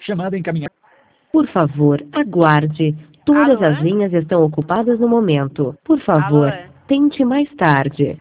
Chamada encaminhada. Por favor, aguarde. Todas Alô? as linhas estão ocupadas no momento. Por favor, Alô? tente mais tarde.